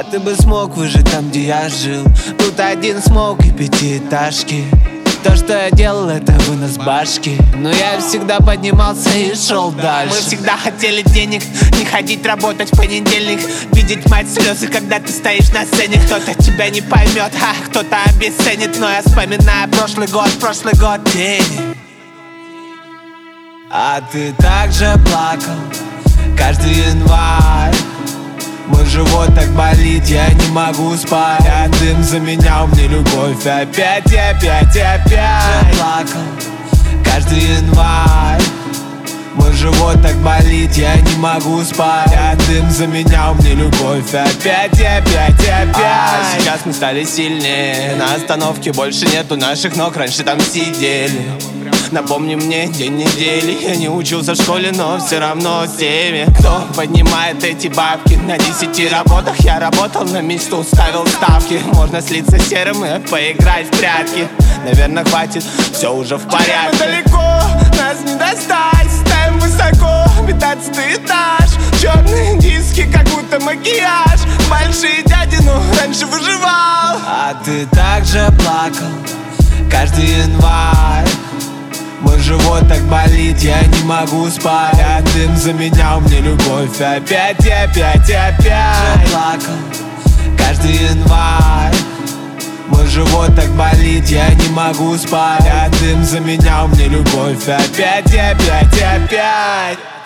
А ты бы смог выжить там, где я жил? Тут один смог и пятиэтажки. То, что я делал, это вынос башки. Но я всегда поднимался и шел дальше. Мы всегда хотели денег, не ходить работать в понедельник, видеть мать слезы, когда ты стоишь на сцене. Кто-то тебя не поймет, а кто-то обесценит. Но я вспоминаю прошлый год денег. А ты также плакал каждый январь. Мой живот так болит, я не могу спать. А дым заменял мне любовь опять. Плакал каждый январь. Мой живот так болит, я не могу спать. А дым заменял мне любовь опять. А сейчас мы стали сильнее. На остановке больше нету наших ног, раньше там сидели. Напомни мне день недели. Я не учился в школе, но все равно с теми, кто поднимает эти бабки. На 10 работах я работал на мечту, ставил ставки. Можно слиться серым и поиграть в прятки. Наверное, хватит, все уже в порядке. Мы далеко, нас не достать. Ставим высоко, 15-й этаж. Черные диски, как будто макияж. Большие дяди, но раньше выживал. А ты также плакал каждый январь. Мой живот так болит, я не могу спать. А дым заменял мне любовь опять. Плакал каждый январь. Мой живот так болит, я не могу спать. А дым заменял мне любовь опять.